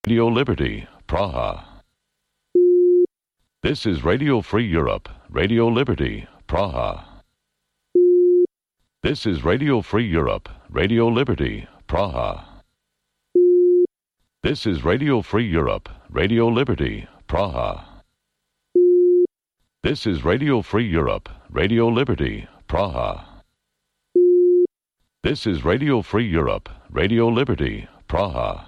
Radio Liberty, Praha. This is Radio Free Europe, Radio Liberty, Praha. This is Radio Free Europe, Radio Liberty, Praha. This is Radio Free Europe, Radio Liberty, Praha. This is Radio Free Europe, Radio Liberty, Praha. This is Radio Free Europe, Radio Liberty, Praha.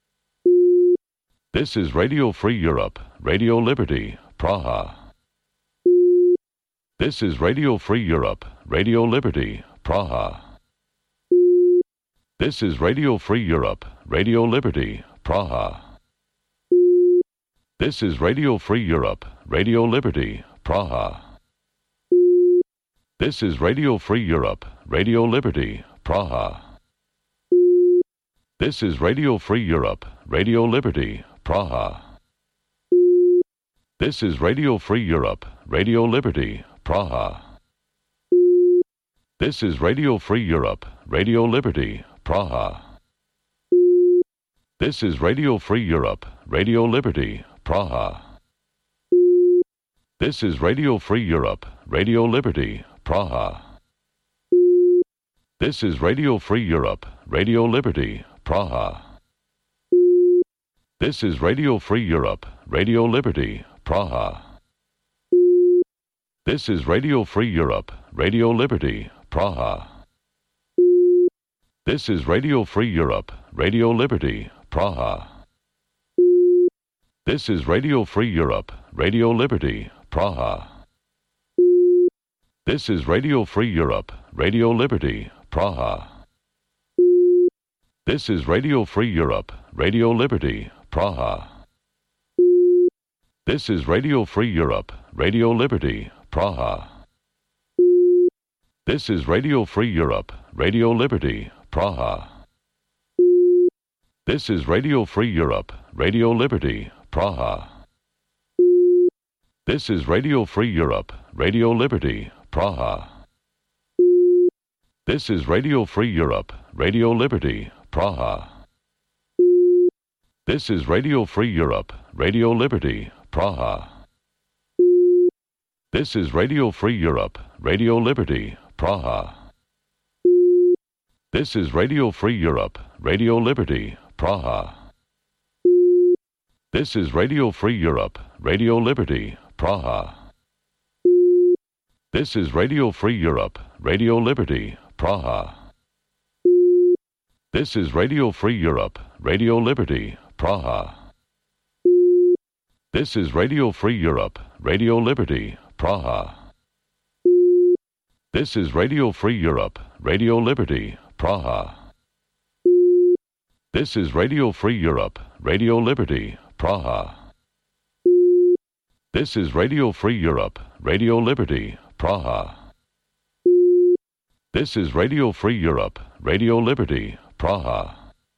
This is Radio Free Europe, Radio Liberty, Praha. This is Radio Free Europe, Radio Liberty, Praha. This is Radio Free Europe, Radio Liberty, Praha. This is Radio Free Europe, Radio Liberty, Praha. This is Radio Free Europe, Radio Liberty, Praha. This is Radio Free Europe, Radio Liberty, Praha. This is Radio Free Europe, Radio Liberty, Praha. This is Radio Free Europe, Radio Liberty, Praha. This is Radio Free Europe, Radio Liberty, Praha. This is Radio Free Europe, Radio Liberty, Praha. This is Radio Free Europe, Radio Liberty, Praha. This is Radio Free Europe, Radio Liberty, Praha. This is Radio Free Europe, Radio Liberty, Praha. This is Radio Free Europe, Radio Liberty, Praha. This is Radio Free Europe, Radio Liberty, Praha. This is Radio Free Europe, Radio Liberty, Praha. This is Radio Free Europe, Radio Liberty, Praha. This is Radio Free Europe, Radio Liberty, Praha. This is Radio Free Europe, Radio Liberty, Praha. This is Radio Free Europe, Radio Liberty, Praha. This is Radio Free Europe, Radio Liberty, Praha. This is Radio Free Europe, Radio Liberty, Praha. This is Radio Free Europe, Radio Liberty, Praha. This is Radio Free Europe, Radio Liberty, Praha. This is Radio Free Europe, Radio Liberty, Praha. This is Radio Free Europe, Radio Liberty, Praha. This is Radio Free Europe, Radio Liberty, Praha. This is Radio Free Europe, Radio Liberty, Praha. This is Radio Free Europe, Radio Liberty, Praha. This is Radio Free Europe, Radio Liberty, Praha. This is Radio Free Europe, Radio Liberty, Praha. This is Radio Free Europe, Radio Liberty, Praha. This is Radio Free Europe, Radio Liberty, Praha.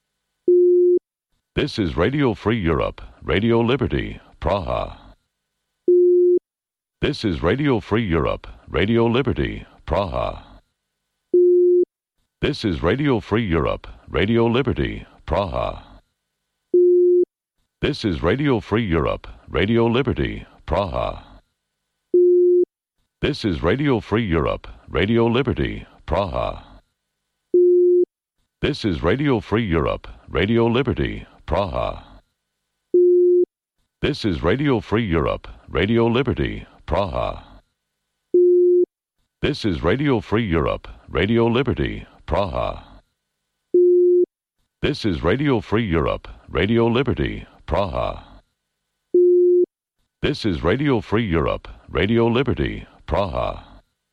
This is Radio Free Europe, Radio Liberty, Praha. This is Radio Free Europe, Radio Liberty, Praha. This is Radio Free Europe, Radio Liberty, Praha. This is Radio Free Europe, Radio Liberty, Praha. This is Radio Free Europe, Radio Liberty, Praha. This is Radio Free Europe, Radio Liberty, Praha. This is Radio Free Europe, Radio Liberty, Praha. This is Radio Free Europe, Radio Liberty, Praha. This is Radio Free Europe, Radio Liberty, Praha. This is Radio Free Europe, Radio Liberty, Praha.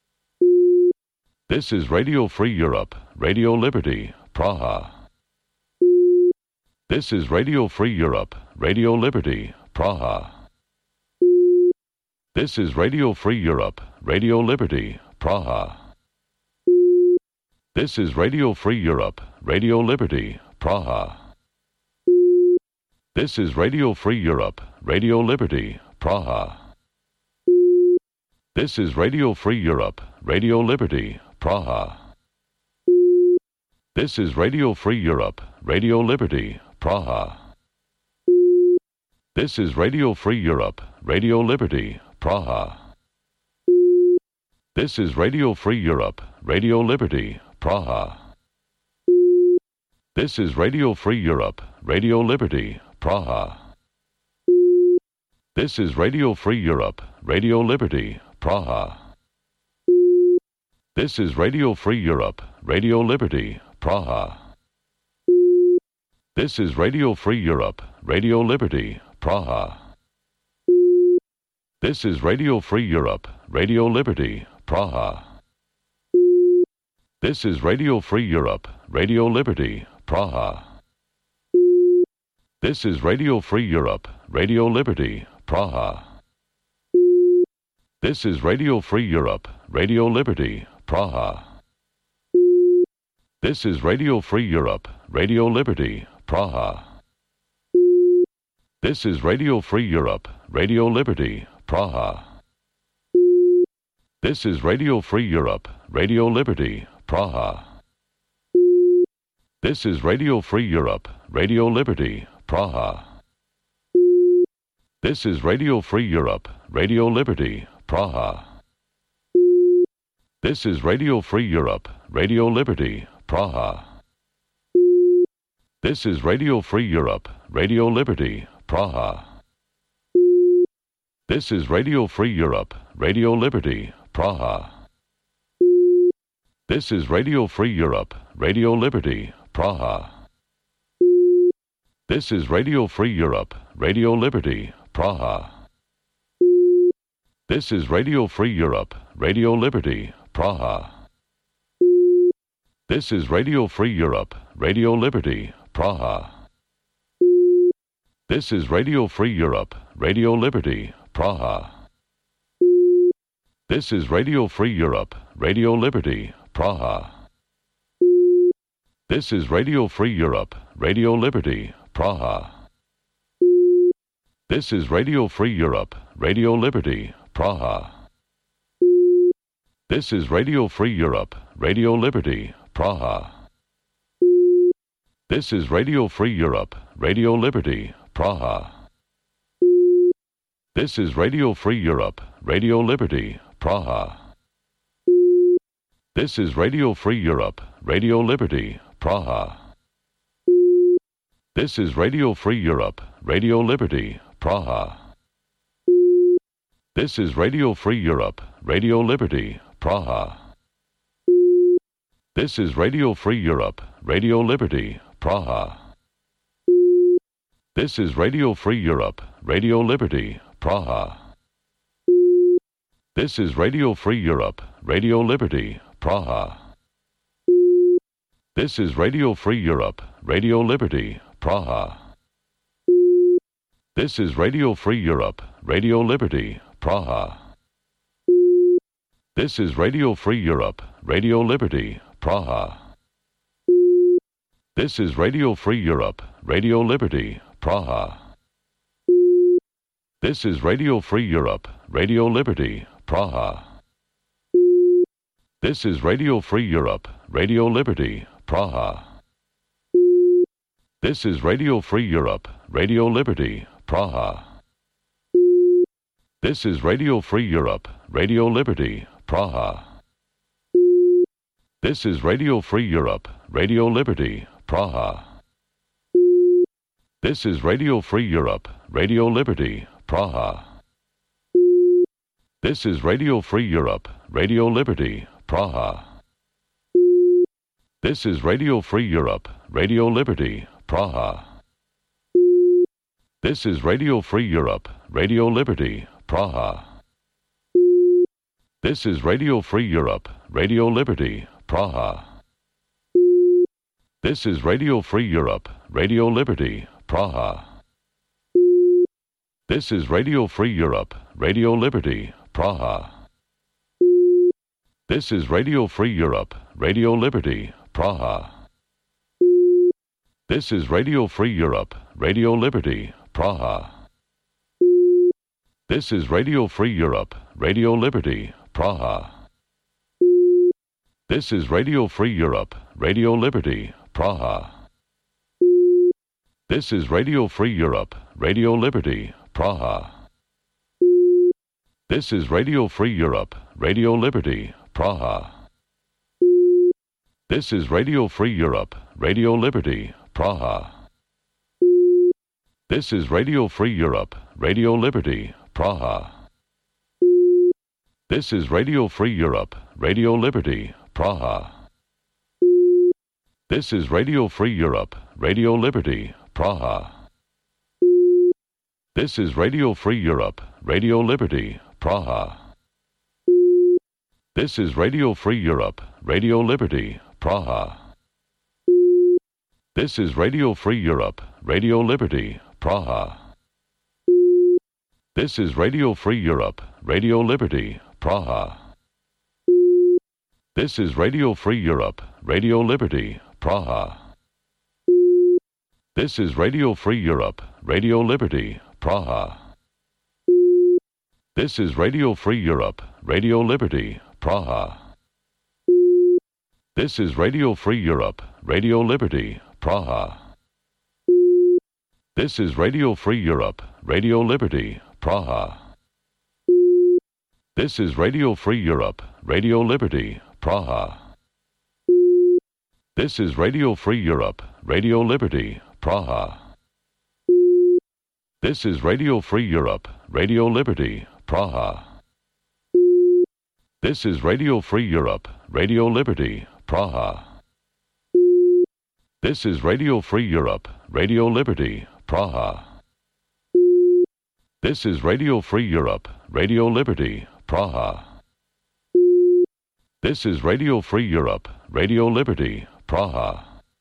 This is Radio Free Europe, Radio Liberty, Praha. This is Radio Free Europe, Radio Liberty, Praha. This is Radio Free Europe, Radio Liberty, Praha. This is Radio Free Europe, Radio Liberty, Praha. This is Radio Free Europe, Radio Liberty, Praha. This is Radio Free Europe, Radio Liberty, Praha. This is Radio Free Europe, Radio Liberty, Praha. This is Radio Free Europe, Radio Liberty, Praha. This is Radio Free Europe, Radio Liberty, Praha. This is Radio Free Europe, Radio Liberty, Praha. This is Radio Free Europe, Radio Liberty, Praha. This is Radio Free Europe, Radio Liberty, Praha. This is Radio Free Europe, Radio Liberty, Praha. This is Radio Free Europe, Radio Liberty, Praha. This is Radio Free Europe, Radio Liberty, Praha. This is Radio Free Europe, Radio Liberty, Praha. This is Radio Free Europe, Radio Liberty, Praha. This is Radio Free Europe, Radio Liberty, Praha. This is Radio Free Europe, Radio Liberty, Praha. This is Radio Free Europe, Radio Liberty, Praha. This is Radio Free Europe, Radio Liberty, Praha. This is Radio Free Europe, Radio Liberty, Praha. This is Radio Free Europe, Radio Liberty, Praha. This is Radio Free Europe, Radio Liberty, Praha. This is Radio Free Europe, Radio Liberty, Praha. This is Radio Free Europe, Radio Liberty, Praha. This is Radio Free Europe, Radio Liberty, Praha. This is Radio Free Europe, Radio Liberty, Praha. This is Radio Free Europe, Radio Liberty, Praha. This is Radio Free Europe, Radio Liberty, Praha. This is Radio Free Europe, Radio Liberty, Praha. This is Radio Free Europe, Radio Liberty, Praha. This is Radio Free Europe, Radio Liberty, Praha. This is Radio Free Europe, Radio Liberty, Praha. This is Radio Free Europe, Radio Liberty, Praha. This is Radio Free Europe, Radio Liberty, Praha. This is Radio Free Europe, Radio Liberty, Praha. This is Radio Free Europe, Radio Liberty, Praha. This is Radio Free Europe, Radio Liberty, Praha. This is Radio Free Europe, Radio Liberty, Praha. This is Radio Free Europe, Radio Liberty, Praha. This is Radio Free Europe, Radio Liberty, Praha. This is Radio Free Europe, Radio Liberty, Praha. This is Radio Free Europe, Radio Liberty, Praha. This is Radio Free Europe, Radio Liberty, Praha. This is Radio Free Europe, Radio Liberty, Praha. This is Radio Free Europe, Radio Liberty, Praha. This is Radio Free Europe, Radio Liberty, Praha. This is Radio Free Europe, Radio Liberty, Praha. This is Radio Free Europe, Radio Liberty, Praha. This is Radio Free Europe, Radio Liberty, Praha. This is Radio Free Europe, Radio Liberty, Praha. This is Radio Free Europe, Radio Liberty, Praha. This is Radio Free Europe, Radio Liberty, Praha. This is Radio Free Europe, Radio Liberty, Praha. This is Radio Free Europe, Radio Liberty, Praha. This is Radio Free Europe, Radio Liberty, Praha. This is Radio Free Europe, Radio Liberty, Praha. This is Radio Free Europe, Radio Liberty, Praha. This is Radio Free Europe, Radio Liberty, Praha. This is Radio Free Europe, Radio Liberty, Praha. This is Radio Free Europe, Radio Liberty, Praha. This is Radio Free Europe, Radio Liberty, Praha. This is Radio Free Europe, Radio Liberty, Praha. This is Radio Free Europe, Radio Liberty, Praha. This is Radio Free Europe, Radio Liberty, Praha. This is Radio Free Europe, Radio Liberty, Praha. This is Radio Free Europe, Radio Liberty, Praha. This is Radio Free Europe, Radio Liberty, Praha. This is Radio Free Europe, Radio Liberty, Praha. This is Radio Free Europe, Radio Liberty, Praha. This is Radio Free Europe, Radio Liberty, Praha. This is Radio Free Europe, Radio Liberty, Praha. This is Radio Free Europe, Radio Liberty, Praha. This is Radio Free Europe, Radio Liberty, Praha. This is Radio Free Europe, Radio Liberty, Praha. This is Radio Free Europe, Radio Liberty, Praha. This is Radio Free Europe, Radio Liberty, Praha. This is Radio Free Europe, Radio Liberty, Praha. This is Radio Free Europe, Radio Liberty, Praha. This is Radio Free Europe, Radio Liberty, Praha. This is Radio Free Europe, Radio Liberty, Praha. This is Radio Free Europe, Radio Liberty, Praha. This is Radio Free Europe, Radio Liberty, Praha.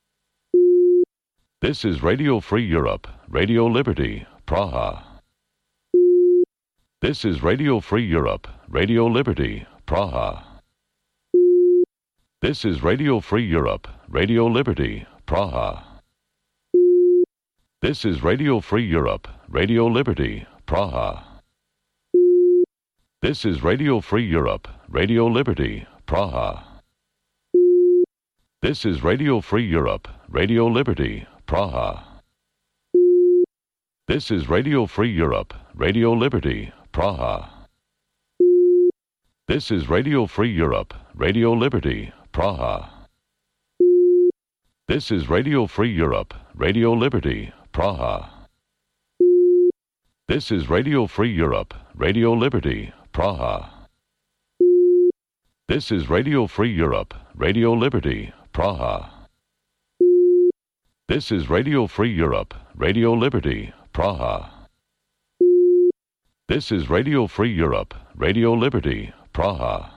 This is Radio Free Europe, Radio Liberty, Praha. This is Radio Free Europe, Radio Liberty, Praha. This is Radio Free Europe, Radio Liberty, Praha. This is Radio Free Europe, Radio Liberty, Praha. This is Radio Free Europe, Radio Liberty, Praha. This is Radio Free Europe, Radio Liberty, Praha. This is Radio Free Europe, Radio Liberty, Praha. This is Radio Free Europe, Radio Liberty, Praha. This is Radio Free Europe, Radio Liberty, Praha. This is Radio Free Europe, Radio Liberty, Praha. This is Radio Free Europe, Radio Liberty, Praha. This is Radio Free Europe, Radio Liberty, Praha. This is Radio Free Europe, Radio Liberty, Praha.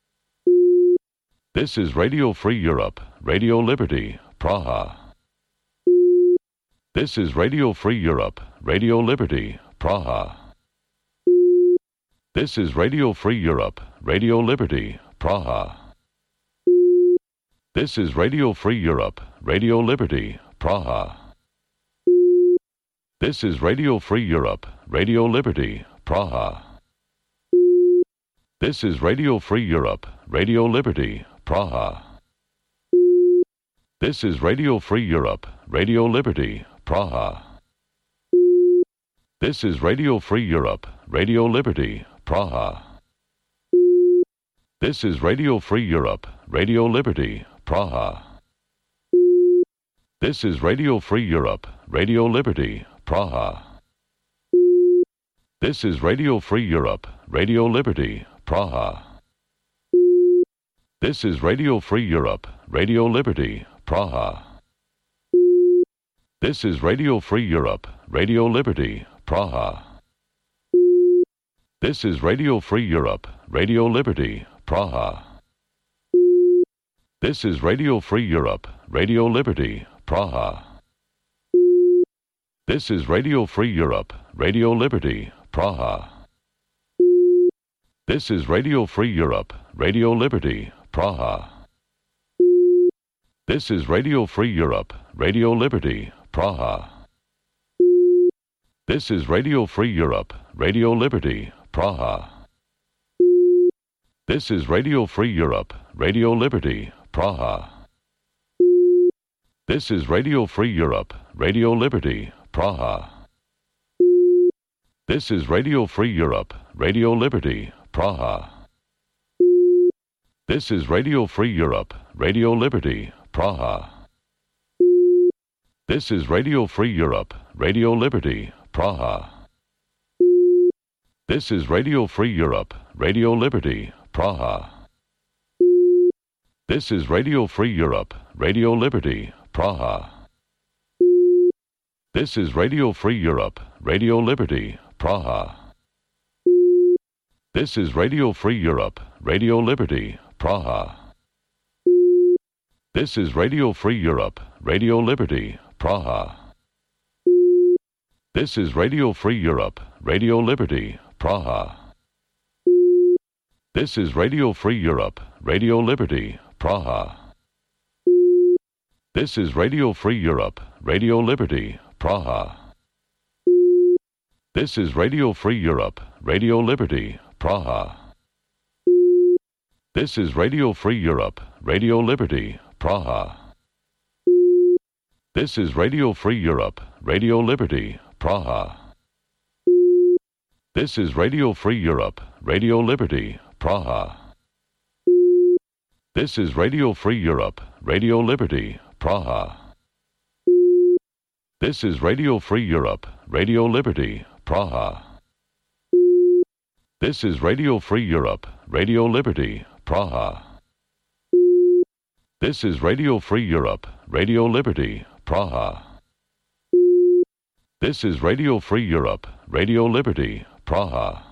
This is Radio Free Europe, Radio Liberty, Praha. This is Radio Free Europe, Radio Liberty, Praha. This is Radio Free Europe, Radio Liberty, Praha. This is Radio Free Europe, Radio Liberty, Praha. This is Radio Free Europe, Radio Liberty, Praha. This is Radio Free Europe, Radio Liberty, Praha. This is Radio Free Europe, Radio Liberty, Praha. This is Radio Free Europe, Radio Liberty, Praha. This is Radio Free Europe, Radio Liberty, Praha. This is Radio Free Europe, Radio Liberty, Praha. This is Radio Free Europe, Radio Liberty, Praha. This is Radio Free Europe, Radio Liberty, Praha. This is Radio Free Europe, Radio Liberty, Praha. This is Radio Free Europe, Radio Liberty, Praha. This is Radio Free Europe, Radio Liberty, Praha. This is Radio Free Europe, Radio Liberty, Praha. This is Radio Free Europe, Radio Liberty, Praha. This is Radio Free Europe, Radio Liberty, Praha. This is Radio Free Europe, Radio Liberty, Praha. This is Radio Free Europe, Radio Liberty, Praha. This is Radio Free Europe, Radio Liberty, Praha. This is Radio Free Europe, Radio Liberty, Praha. This is Radio Free Europe, Radio Liberty, Praha. This is Radio Free Europe, Radio Liberty, Praha. This is Radio Free Europe, Radio Liberty, Praha. This is Radio Free Europe, Radio Liberty, Praha. This is Radio Free Europe, Radio Liberty, Praha. This is Radio Free Europe, Radio Liberty, Praha. This is Radio Free Europe, Radio Liberty, Praha. This is Radio Free Europe, Radio Liberty, Praha. This is Radio Free Europe, Radio Liberty, Praha. This is Radio Free Europe, Radio Liberty, Praha. This is Radio Free Europe, Radio Liberty, Praha. This is Radio Free Europe, Radio Liberty, Praha. This is Radio Free Europe, Radio Liberty, Praha. This is Radio Free Europe, Radio Liberty, Praha. This is Radio Free Europe, Radio Liberty, Praha. This is Radio Free Europe, Radio Liberty, Praha. This is Radio Free Europe, Radio Liberty, Praha. This is Radio Free Europe, Radio Liberty, Praha. This is Radio Free Europe, Radio Liberty, Praha.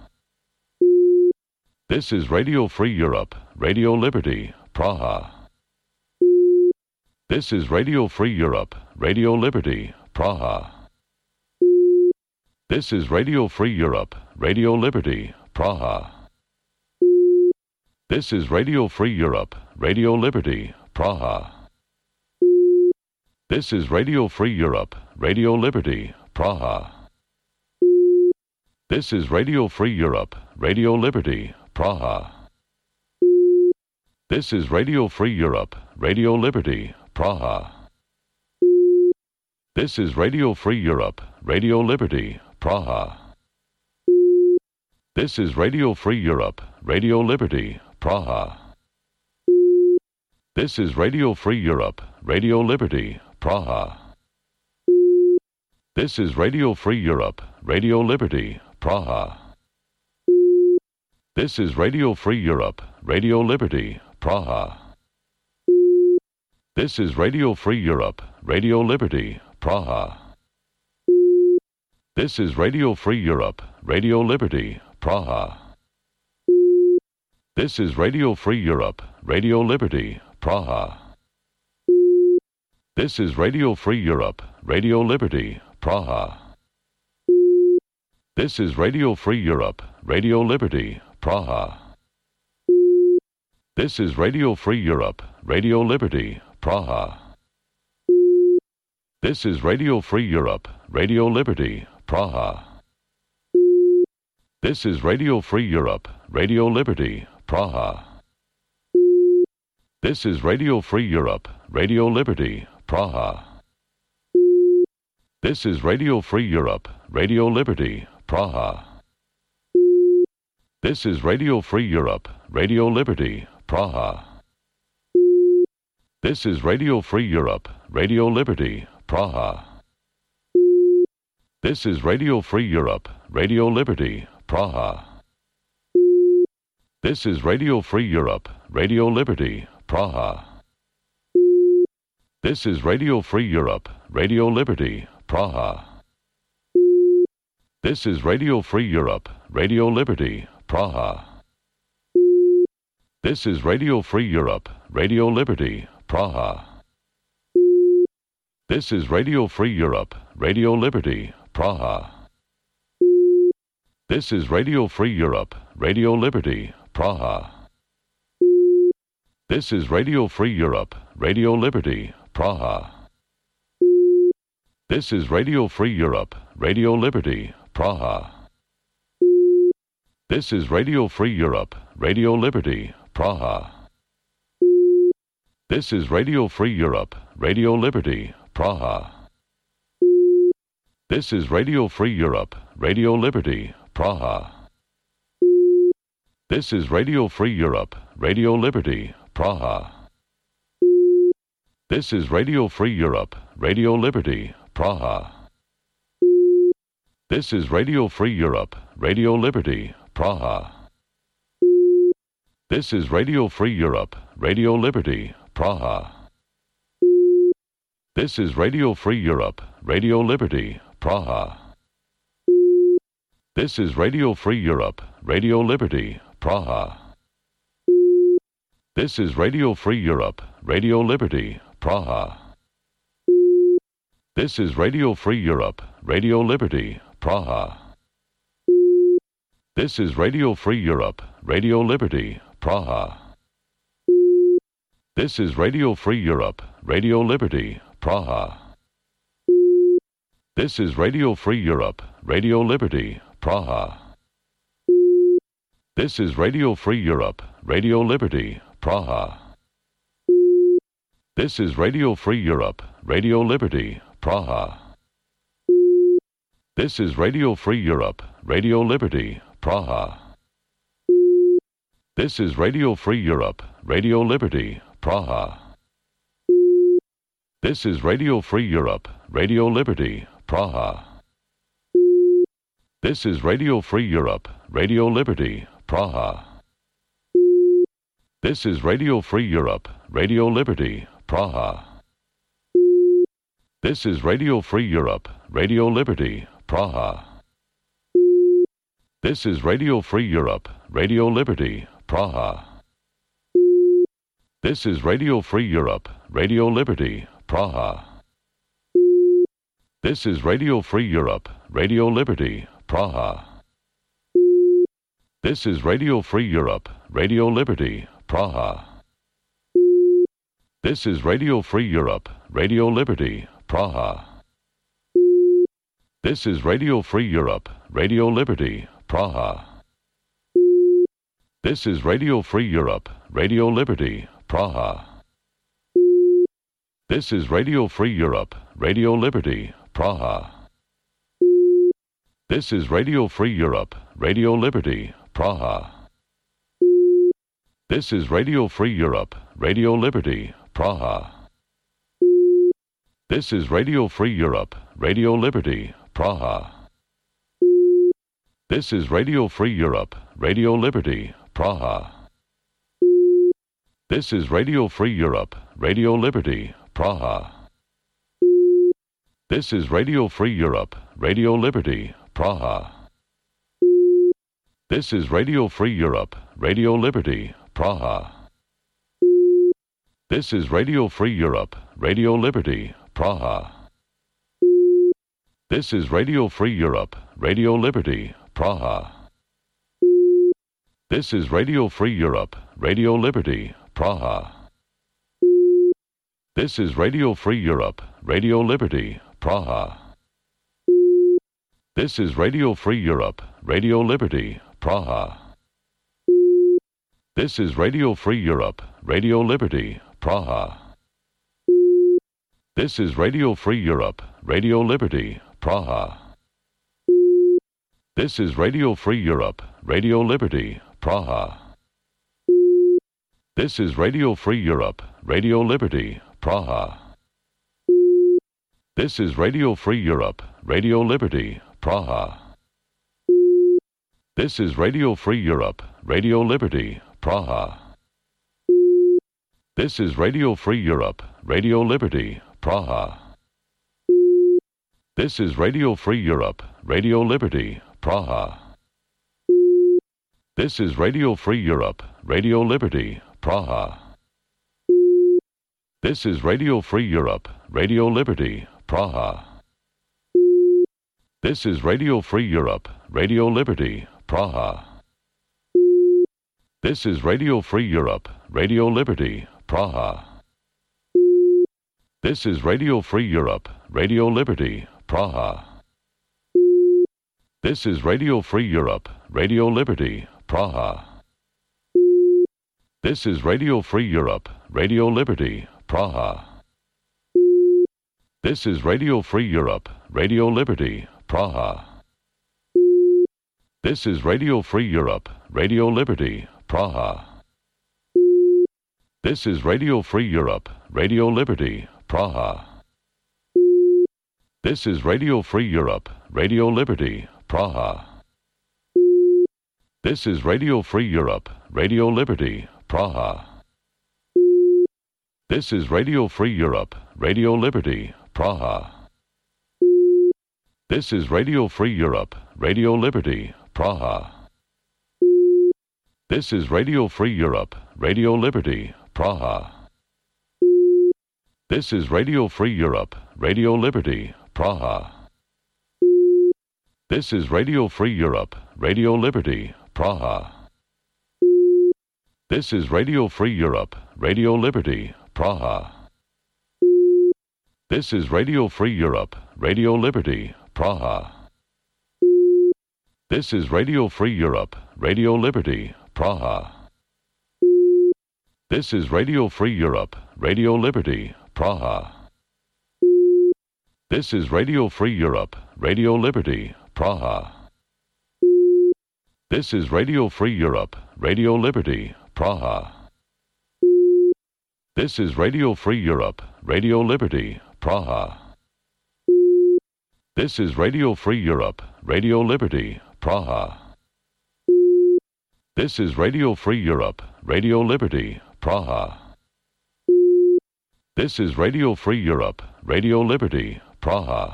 This is Radio Free Europe, Radio Liberty, Praha. This is Radio Free Europe, Radio Liberty, Praha. This is Radio Free Europe, Radio Liberty, Praha. This is Radio Free Europe, Radio Liberty, Praha. This is Radio Free Europe, Radio Liberty, Praha. This is Radio Free Europe, Radio Liberty, Praha. This is Radio Free Europe, Radio Liberty, Praha. This is Radio Free Europe, Radio Liberty, Praha. This is Radio Free Europe, Radio Liberty, Praha. This is Radio Free Europe, Radio Liberty, Praha. This is Radio Free Europe, Radio Liberty, Praha. This is Radio Free Europe, Radio Liberty, Praha. This is Radio Free Europe, Radio Liberty, Praha. This is Radio Free Europe, Radio Liberty, Praha. This is Radio Free Europe, Radio Liberty, Praha. This is Radio Free Europe, Radio Liberty, Praha. This is Radio Free Europe, Radio Liberty, Praha. This is Radio Free Europe, Radio Liberty, Praha. This is Radio Free Europe, Radio Liberty, Praha. This is Radio Free Europe, Radio Liberty, Praha. This is Radio Free Europe, Radio Liberty, Praha. This is Radio Free Europe, Radio Liberty, Praha. This is Radio Free Europe, Radio Liberty, Praha. This is Radio Free Europe, Radio Liberty, Praha. This is Radio Free Europe, Radio Liberty, Praha. This is Radio Free Europe, Radio Liberty, Praha. This is Radio Free Europe, Radio Liberty, Praha. This is Radio Free Europe, Radio Liberty, Praha. This is Radio Free Europe, Radio Liberty, Praha. This is Radio Free Europe, Radio Liberty, Praha. This is Radio Free Europe, Radio Liberty, Praha. This is Radio Free Europe, Radio Liberty, Praha. This is Radio Free Europe, Radio Liberty, Praha. This is Radio Free Europe, Radio Liberty, Praha. This is Radio Free Europe, Radio Liberty, Praha. This is Radio Free Europe, Radio Liberty, Praha. This is Radio Free Europe, Radio Liberty, Praha. This is Radio Free Europe, Radio Liberty, Praha. This is Radio Free Europe, Radio Liberty, Praha. This is Radio Free Europe, Radio Liberty, Praha. This is Radio Free Europe, Radio Liberty, Praha. This is Radio Free Europe, Radio Liberty, Praha. This is Radio Free Europe, Radio Liberty, Praha. This is Radio Free Europe, Radio Liberty, Praha. This is Radio Free Europe, Radio Liberty, Praha. This is Radio Free Europe, Radio Liberty, Praha. This is Radio Free Europe, Radio Liberty, Praha. This is Radio Free Europe, Radio Liberty, Praha. This is Radio Free Europe, Radio Liberty, Praha. This is Radio Free Europe, Radio Liberty, Praha. This is Radio Free Europe, Radio Liberty, Praha. This is Radio Free Europe, Radio Liberty, Praha. This is Radio Free Europe, Radio Liberty, Praha. This is Radio Free Europe, Radio Liberty, Praha. This is Radio Free Europe, Radio Liberty, Praha. This is Radio Free Europe, Radio Liberty, Praha. This is Radio Free Europe, Radio Liberty, Praha. This is Radio Free Europe, Radio Liberty, Praha. This is Radio Free Europe, Radio Liberty, Praha. This is Radio Free Europe, Radio Liberty, Praha. This is Radio Free Europe, Radio Liberty, Praha. This is Radio Free Europe, Radio Liberty, Praha. This is Radio Free Europe, Radio Liberty, Praha. This is Radio Free Europe, Radio Liberty, Praha. This is Radio Free Europe, Radio Liberty, Praha. This is Radio Free Europe, Radio Liberty, Praha. This is Radio Free Europe, Radio Liberty, Praha. This is Radio Free Europe, Radio Liberty, Praha. This is Radio Free Europe, Radio Liberty, Praha. This is Radio Free Europe, Radio Liberty, Praha. This is Radio Free Europe, Radio Liberty, Praha. This is Radio Free Europe, Radio Liberty, Praha. This is Radio Free Europe, Radio Liberty, Praha. This is Radio Free Europe, Radio Liberty, Praha. This is Radio Free Europe, Radio Liberty, Praha. This is Radio Free Europe, Radio Liberty, Praha. This is Radio Free Europe, Radio Liberty, Praha. This is Radio Free Europe, Radio Liberty, Praha. This is Radio Free Europe, Radio Liberty, Praha. This is Radio Free Europe, Radio Liberty, Praha. This is Radio Free Europe, Radio Liberty, Praha. This is Radio Free Europe, Radio Liberty, Praha. This is Radio Free Europe, Radio Liberty, Praha. This is Radio Free Europe, Radio Liberty, Praha. This is Radio Free Europe, Radio Liberty, Praha. This is Radio Free Europe, Radio Liberty, Praha. This is Radio Free Europe, Radio Liberty, Praha. This is Radio Free Europe, Radio Liberty, Praha. This is Radio Free Europe, Radio Liberty, Praha. This is Radio Free Europe, Radio Liberty, Praha. This is Radio Free Europe, Radio Liberty, Praha. This is Radio Free Europe, Radio Liberty, Praha. This is Radio Free Europe, Radio Liberty, Praha. This is Radio Free Europe, Radio Liberty, Praha. This is Radio Free Europe, Radio Liberty, Praha. This is Radio Free Europe, Radio Liberty, Praha. This is Radio Free Europe, Radio Liberty, Praha. This is Radio Free Europe, Radio Liberty, Praha. This is Radio Free Europe, Radio Liberty, Praha. This is Radio Free Europe, Radio Liberty, Praha. This is Radio Free Europe, Radio Liberty, Praha. This is Radio Free Europe, Radio Liberty, Praha. This is Radio Free Europe, Radio Liberty, Praha. This is Radio Free Europe, Radio Liberty, Praha. This is Radio Free Europe, Radio Liberty, Praha. This is Radio Free Europe, Radio Liberty, Praha. This is Radio Free Europe, Radio Liberty, Praha. This is Radio Free Europe, Radio Liberty, Praha. This is Radio Free Europe, Radio Liberty, Praha. This is Radio Free Europe, Radio Liberty, Praha.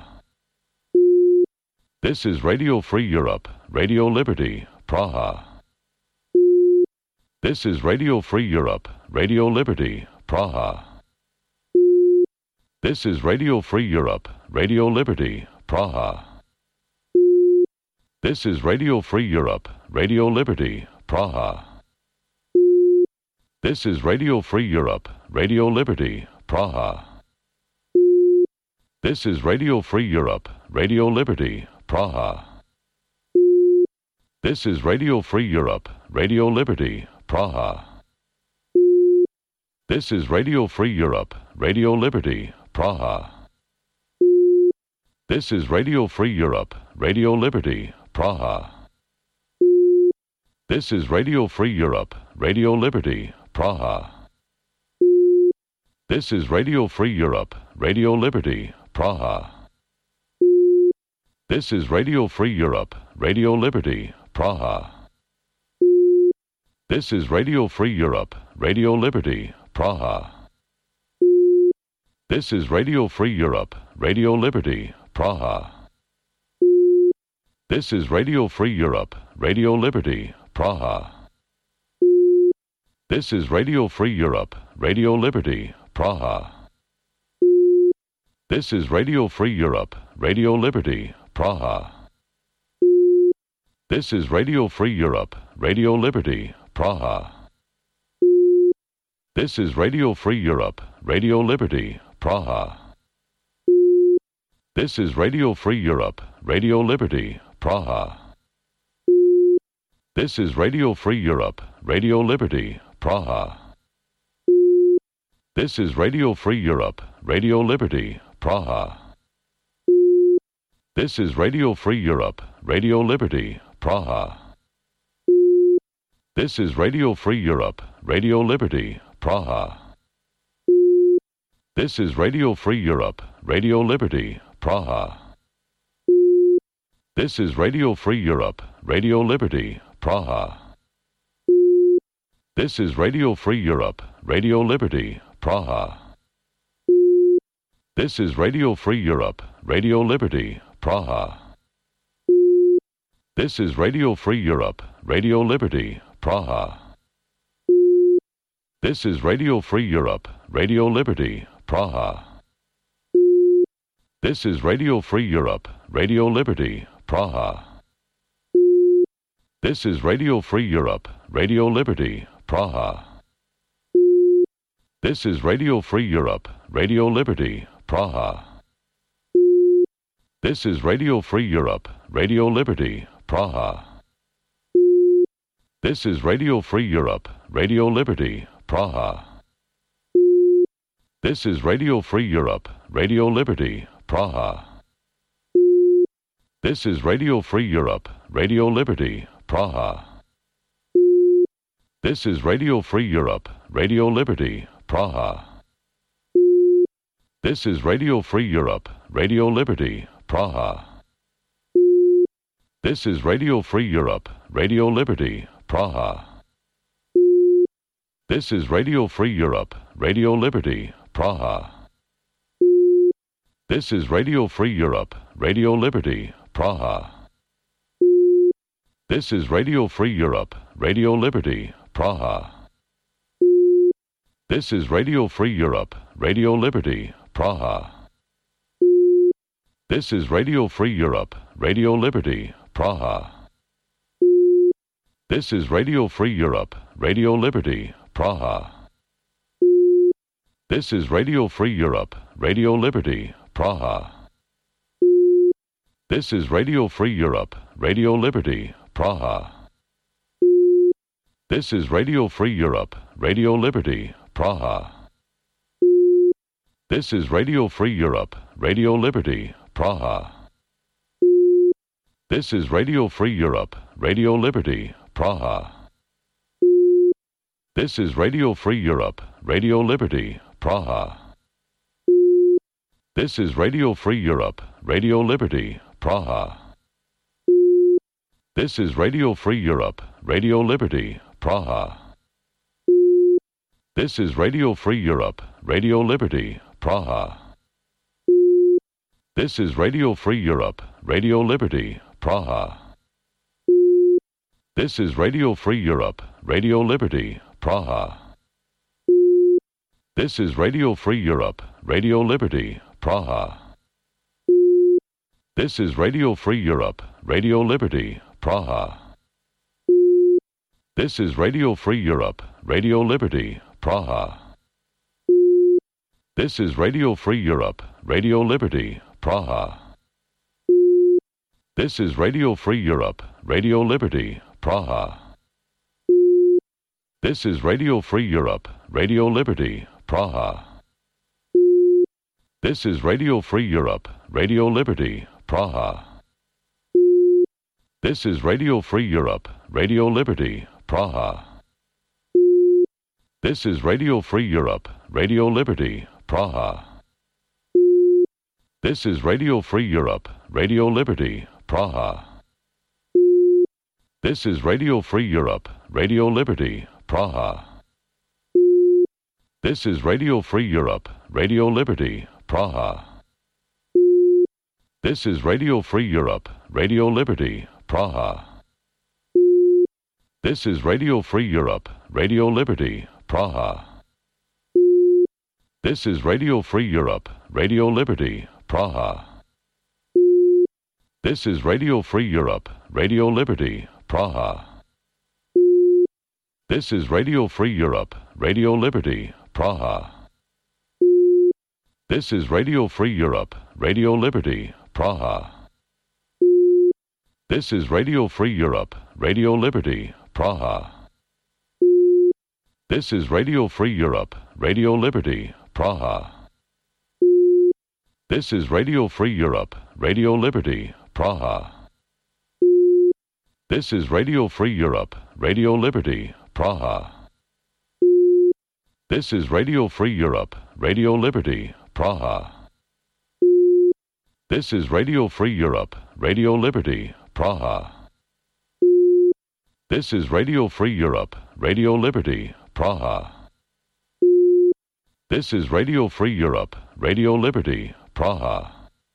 This is Radio Free Europe, Radio Liberty, Praha. This is Radio Free Europe, Radio Liberty, Praha. This is Radio Free Europe, Radio Liberty, Praha. This is Radio Free Europe, Radio Liberty, Praha. This is Radio Free Europe, Radio Liberty, Praha. This is Radio Free Europe, Radio Liberty, Praha. This is Radio Free Europe, Radio Liberty, Praha. This is Radio Free Europe, Radio Liberty, Praha. This is Radio Free Europe, Radio Liberty, Praha. This is Radio Free Europe, Radio Liberty, Praha. This is Radio Free Europe, Radio Liberty, Praha. This is Radio Free Europe, Radio Liberty, Praha. This is Radio Free Europe, Radio Liberty, Praha. This is Radio Free Europe, Radio Liberty, Praha. This is Radio Free Europe, Radio Liberty, Praha. This is Radio Free Europe, Radio Liberty, Praha. This is Radio Free Europe, Radio Liberty, Praha. This is Radio Free Europe, Radio Liberty, Praha. This is Radio Free Europe, Radio Liberty, Praha. This is Radio Free Europe, Radio Liberty, Praha. This is Radio Free Europe, Radio Liberty, Praha. This is Radio Free Europe, Radio Liberty, Praha. This is Radio Free Europe, Radio Liberty, Praha. This is Radio Free Europe, Radio Liberty, Praha. This is Radio Free Europe, Radio Liberty, Praha. This is Radio Free Europe, Radio Liberty, Praha. This is Radio Free Europe, Radio Liberty, Praha. This is Radio Free Europe, Radio Liberty, Praha. This is Radio Free Europe, Radio Liberty, Praha. This is Radio Free Europe, Radio Liberty, Praha. This is Radio Free Europe, Radio Liberty, Praha. This is Radio Free Europe, Radio Liberty, Praha. This is Radio Free Europe, Radio Liberty, Praha. This is Radio Free Europe, Radio Liberty, Praha. This is Radio Free Europe, Radio Liberty, Praha. This is Radio Free Europe, Radio Liberty, Praha. This is Radio Free Europe, Radio Liberty, Praha. This is Radio Free Europe, Radio Liberty, Praha. This is Radio Free Europe, Radio Liberty, Praha. This is Radio Free Europe, Radio Liberty, Praha. This is Radio Free Europe, Radio Liberty, Praha. This is Radio Free Europe, Radio Liberty, Praha. This is Radio Free Europe, Radio Liberty, Praha. This is Radio Free Europe, Radio Liberty, Praha. This is Radio Free Europe, Radio Liberty, Praha. This is Radio Free Europe, Radio Liberty, Praha. This is Radio Free Europe, Radio Liberty, Praha. This is Radio Free Europe, Radio Liberty, Praha. This is Radio Free Europe, Radio Liberty, Praha. This is Radio Free Europe, Radio Liberty, Praha. This is Radio Free Europe, Radio Liberty, Praha. This is Radio Free Europe, Radio Liberty, Praha. This is Radio Free Europe, Radio Liberty, Praha. This is Radio Free Europe, Radio Liberty, Praha. This is Radio Free Europe, Radio Liberty, Praha. This is Radio Free Europe, Radio Liberty, Praha. This is Radio Free Europe, Radio Liberty, Praha. This is Radio Free Europe, Radio Liberty, Praha. This is Radio Free Europe, Radio Liberty, Praha. This is Radio Free Europe, Radio Liberty, Praha. This is Radio Free Europe, Radio Liberty, Praha. This is Radio Free Europe, Radio Liberty, Praha. This is Radio Free Europe, Radio Liberty, Praha. This is Radio Free Europe, Radio Liberty, Praha. This is Radio Free Europe, Radio Liberty, Praha. This is Radio Free Europe, Radio Liberty, Praha. This is Radio Free Europe, Radio Liberty, Praha. This is Radio Free Europe, Radio Liberty, Praha. This is Radio Free Europe, Radio Liberty, Praha. This is Radio Free Europe, Radio Liberty, Praha. This is Radio Free Europe, Radio Liberty, Praha. This is Radio Free Europe, Radio Liberty, Praha. This is Radio Free Europe, Radio Liberty, Praha. This is Radio Free Europe, Radio Liberty, Praha. This is Radio Free Europe, Radio Liberty, Praha. This is Radio Free Europe, Radio Liberty, Praha. This is Radio Free Europe, Radio Liberty, Praha. This is Radio Free Europe, Radio Liberty, Praha. This is Radio Free Europe, Radio Liberty, Praha. This is Radio Free Europe, Radio Liberty, Praha. This is Radio Free Europe, Radio Liberty, Praha. This is Radio Free Europe, Radio Liberty, Praha. This is Radio Free Europe, Radio Liberty, Praha.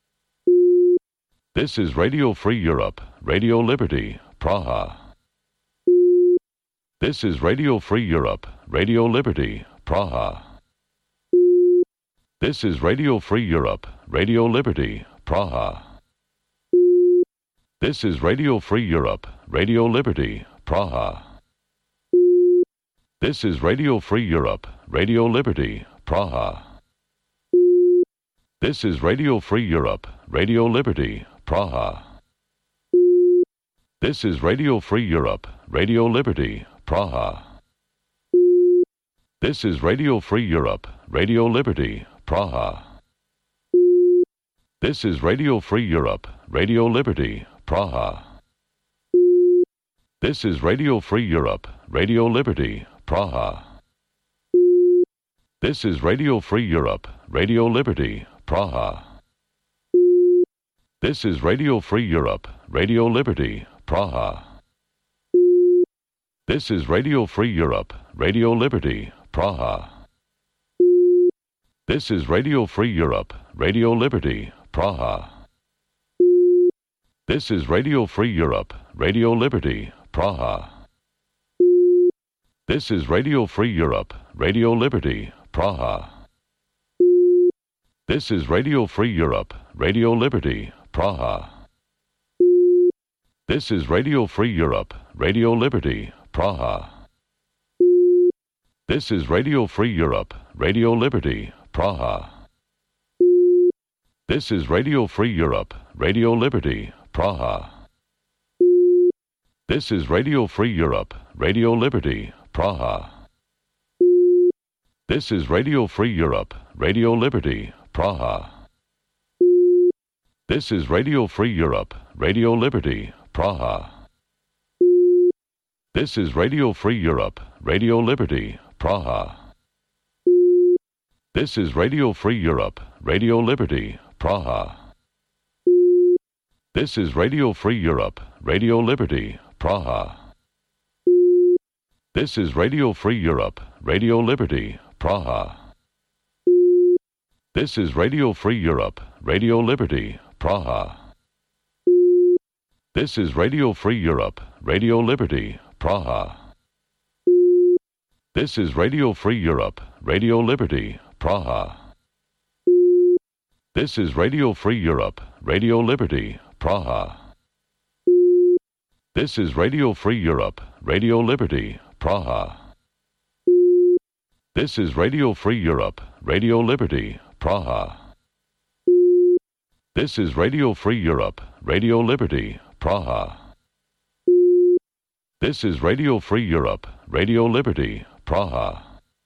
This is Radio Free Europe, Radio Liberty, Praha. This is Radio Free Europe, Radio Liberty, Praha. This is Radio Free Europe, Radio Liberty, Praha. This is Radio Free Europe, Radio Liberty, Praha. This is Radio Free Europe, Radio Liberty, Praha. This is Radio Free Europe, Radio Liberty, Praha. This is Radio Free Europe, Radio Liberty, Praha. This is Radio Free Europe, Radio Liberty, Praha. This is Radio Free Europe, Radio Liberty, Praha. This is Radio Free Europe, Radio Liberty, Praha. This is Radio Free Europe, Radio Liberty, Praha. This is Radio Free Europe, Radio Liberty, Praha. This is Radio Free Europe, Radio Liberty, Praha. This is Radio Free Europe, Radio Liberty, Praha. This is Radio Free Europe, Radio Liberty, Praha. This is Radio Free Europe, Radio Liberty, Praha. This is Radio Free Europe, Radio Liberty, Praha. This is Radio Free Europe, Radio Liberty, Praha. This is Radio Free Europe, Radio Liberty, Praha. This is Radio Free Europe, Radio Liberty, Praha. This is Radio Free Europe, Radio Liberty, Praha. This is Radio Free Europe, Radio Liberty, Praha. This is Radio Free Europe, Radio Liberty, Praha. This is Radio Free Europe, Radio Liberty, Praha. This is Radio Free Europe, Radio Liberty, Praha. This is Radio Free Europe, Radio Liberty, Praha. This is Radio Free Europe, Radio Liberty, Praha. This is Radio Free Europe, Radio Liberty, Praha. This is Radio Free Europe, Radio Liberty, Praha. This is Radio Free Europe, Radio Liberty, Praha. This is Radio Free Europe, Radio Liberty, Praha. This is Radio Free Europe, Radio Liberty, Praha. This is Radio Free Europe, Radio Liberty, Praha. This is Radio Free Europe, Radio Liberty, Praha. This is Radio Free Europe, Radio Liberty, Praha.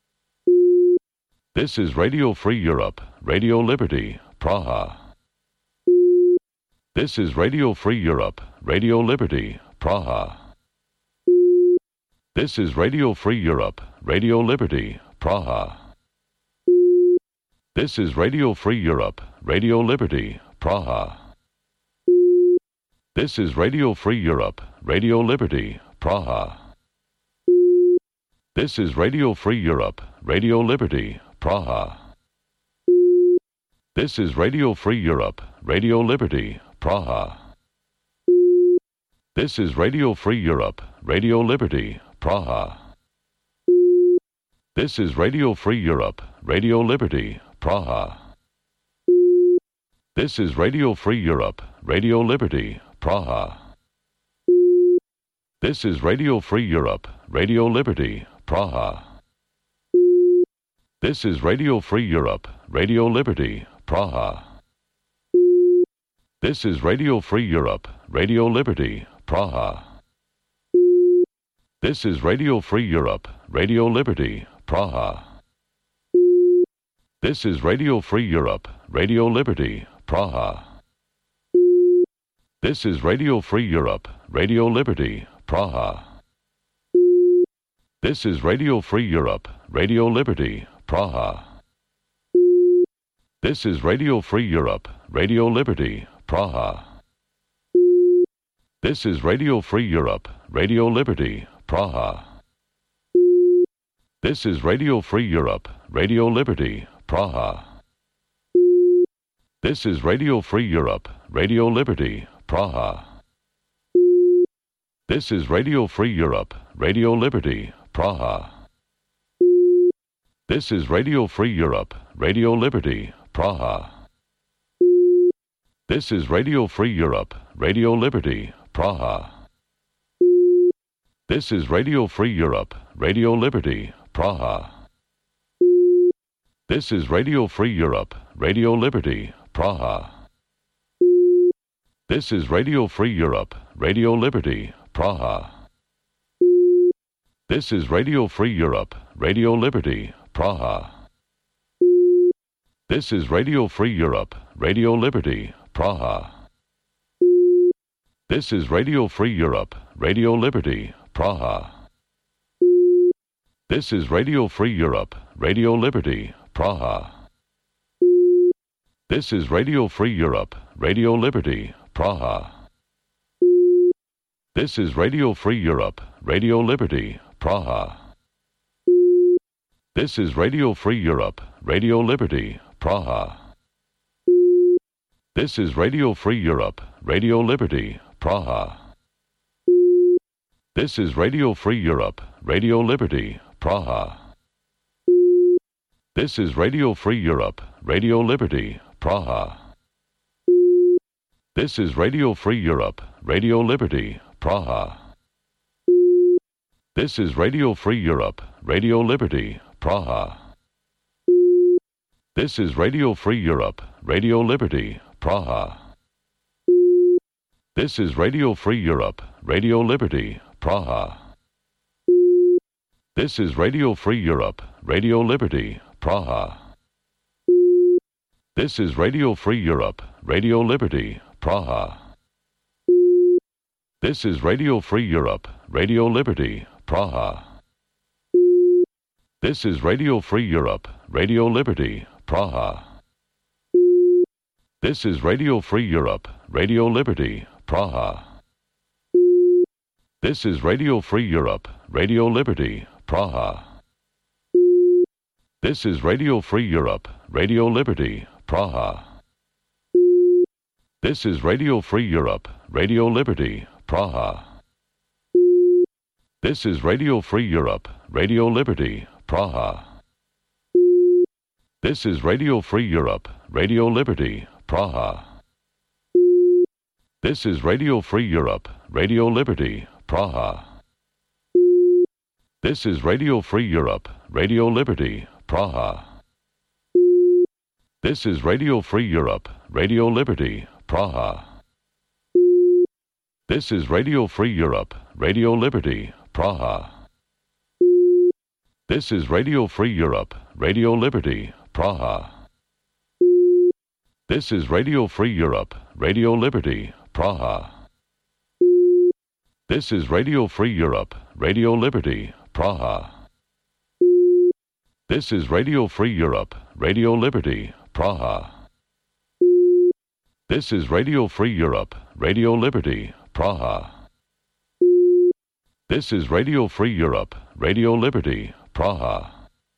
This is Radio Free Europe, Radio Liberty, Praha. This is Radio Free Europe, Radio Liberty, Praha. This is Radio Free Europe, Radio Liberty, Praha. This is Radio Free Europe, Radio Liberty, Praha. This is Radio Free Europe, Radio Liberty, Praha. This is Radio Free Europe, Radio Liberty, Praha. This is Radio Free Europe, Radio Liberty, Praha. This is Radio Free Europe, Radio Liberty, Praha. This is Radio Free Europe, Radio Liberty, Praha. This is Radio Free Europe, Radio Liberty, Praha. This is Radio Free Europe, Radio Liberty, Praha. This is Radio Free Europe, Radio Liberty, Praha. This is Radio Free Europe, Radio Liberty, Praha. This is Radio Free Europe, Radio Liberty, Praha. This is Radio Free Europe, Radio Liberty, Praha. This is Radio Free Europe, Radio Liberty, Praha. This is Radio Free Europe, Radio Liberty, Praha. This is Radio Free Europe, Radio Liberty, Praha. This is Radio Free Europe, Radio Liberty, Praha. This is Radio Free Europe, Radio Liberty, Praha. This is Radio Free Europe, Radio Liberty, Praha. This is Radio Free Europe, Radio Liberty, Praha. This is Radio Free Europe, Radio Liberty, Praha. This is Radio Free Europe, Radio Liberty, Praha. This is Radio Free Europe, Radio Liberty, Praha. This is Radio Free Europe, Radio Liberty, Praha. This is Radio Free Europe, Radio Liberty, Praha. This is Radio Free Europe, Radio Liberty, Praha. This is Radio Free Europe, Radio Liberty, Praha. This is Radio Free Europe, Radio Liberty, Praha. This is Radio Free Europe, Radio Liberty, Praha. This is Radio Free Europe, Radio Liberty, Praha. This is Radio Free Europe, Radio Liberty, Praha. This is Radio Free Europe, Radio Liberty, Praha. This is Radio Free Europe, Radio Liberty, Praha. This is Radio Free Europe, Radio Liberty, Praha. This is Radio Free Europe, Radio Liberty, Praha. This is Radio Free Europe, Radio Liberty, Praha. This is Radio Free Europe, Radio Liberty, Praha. This is Radio Free Europe, Radio Liberty, Praha. This is Radio Free Europe, Radio Liberty, Praha. This is Radio Free Europe, Radio Liberty, Praha. This is Radio Free Europe, Radio Liberty, Praha. This is Radio Free Europe, Radio Liberty, Praha. This is Radio Free Europe, Radio Liberty, Praha. This is Radio Free Europe, Radio Liberty, Praha. This is Radio Free Europe, Radio Liberty, Praha. This is Radio Free Europe, Radio Liberty, Praha. This is Radio Free Europe, Radio Liberty, Praha. This is Radio Free Europe, Radio Liberty, Praha. This is Radio Free Europe, Radio Liberty, Praha. This is Radio Free Europe, Radio Liberty, Praha. This is Radio Free Europe, Radio Liberty, Praha. This is Radio Free Europe, Radio Liberty, Praha. This is Radio Free Europe, Radio Liberty, Praha. This is Radio Free Europe, Radio Liberty, Praha. This is Radio Free Europe, Radio Liberty, Praha. This is Radio Free Europe, Radio Liberty, Praha. This is Radio Free Europe, Radio Liberty, Praha. This is Radio Free Europe, Radio Liberty, Praha. This is Radio Free Europe, Radio Liberty, Praha.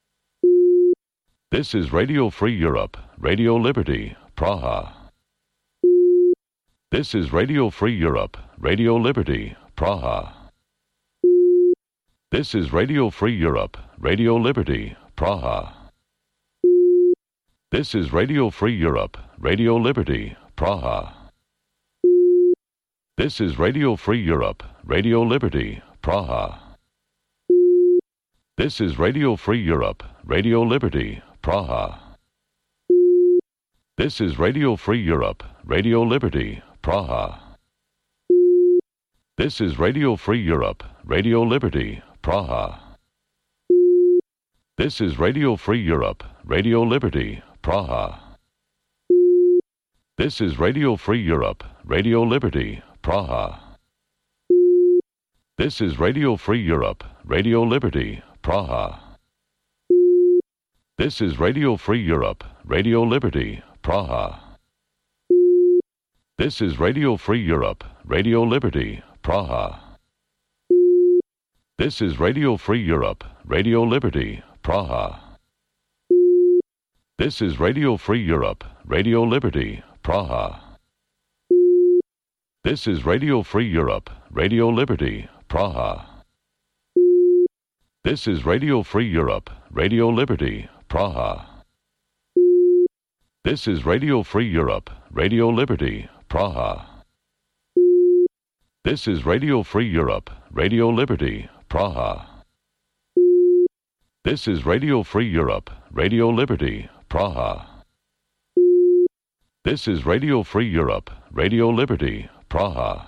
This is Radio Free Europe, Radio Liberty, Praha. This is Radio Free Europe, Radio Liberty, Praha. This is Radio Free Europe, Radio Liberty, Praha. This is Radio Free Europe, Radio Liberty, Praha. This is Radio Free Europe, Radio Liberty, Praha. This is Radio Free Europe, Radio Liberty, Praha. This is Radio Free Europe, Radio Liberty, Praha. This is Radio Free Europe, Radio Liberty, Praha. This is Radio Free Europe, Radio Liberty, Praha. This is Radio Free Europe, Radio Liberty, Praha. This is Radio Free Europe, Radio Liberty, Praha. This is Radio Free Europe, Radio Liberty, Praha. This is Radio Free Europe, Radio Liberty, Praha. This is Radio Free Europe, Radio Liberty, Praha. This is Radio Free Europe, Radio Liberty, Praha. This is Radio Free Europe, Radio Liberty, Praha. This is Radio Free Europe, Radio Liberty, Praha. This is Radio Free Europe, Radio Liberty, Praha. This is Radio Free Europe, Radio Liberty, Praha. This is Radio Free Europe, Radio Liberty, Praha. This is Radio Free Europe, Radio Liberty, Praha.